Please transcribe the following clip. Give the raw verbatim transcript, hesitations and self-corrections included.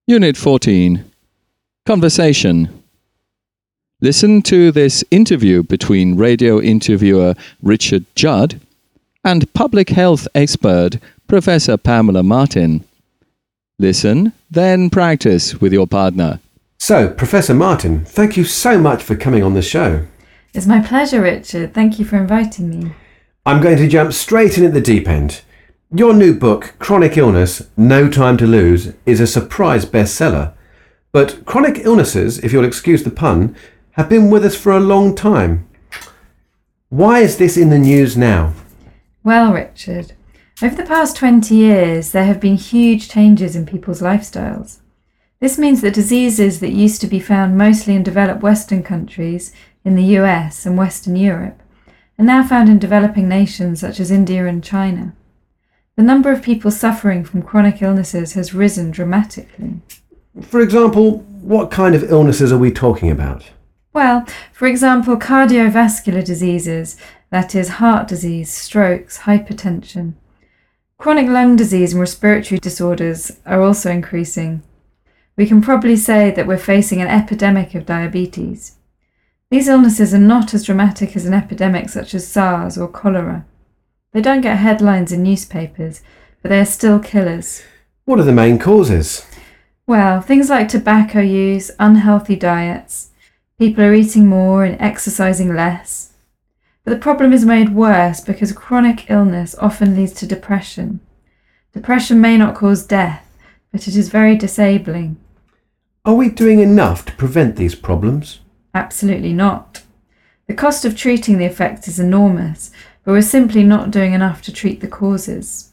Unit fourteen. Conversation. Listen to this interview between radio interviewer Richard Judd and public health expert Professor Pamela Martin. Listen, then practice with your partner. So, Professor Martin, thank you so much for coming on the show. It's my pleasure, Richard. Thank you for inviting me. I'm going to jump straight in at the deep end. Your new book, Chronic Illness, No Time to Lose, is a surprise bestseller. But chronic illnesses, if you'll excuse the pun, have been with us for a long time. Why is this in the news now? Well, Richard, over the past twenty years, there have been huge changes in people's lifestyles. This means that diseases that used to be found mostly in developed Western countries, in the U S and Western Europe, are now found in developing nations such as India and China. The number of people suffering from chronic illnesses has risen dramatically. For example, what kind of illnesses are we talking about? Well, for example, cardiovascular diseases, that is, heart disease, strokes, hypertension. Chronic lung disease and respiratory disorders are also increasing. We can probably say that we're facing an epidemic of diabetes. These illnesses are not as dramatic as an epidemic such as SARS or cholera. They don't get headlines in newspapers, but they are still killers. What are the main causes? Well, things like tobacco use, unhealthy diets, people are eating more and exercising less. But the problem is made worse because chronic illness often leads to depression. Depression may not cause death, but it is very disabling. Are we doing enough to prevent these problems? Absolutely not. The cost of treating the effects is enormous, but we're simply not doing enough to treat the causes.